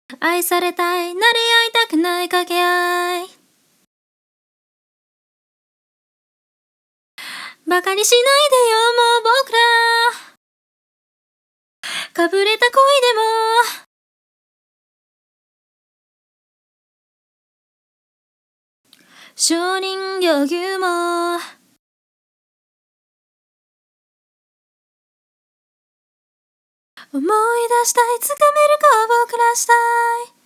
愛されたい、なり合いたくない掛け合い。バカにしないでよ、もう僕ら。かぶれた恋でも承認欲求も思い出したい、つかめるか僕らしたい。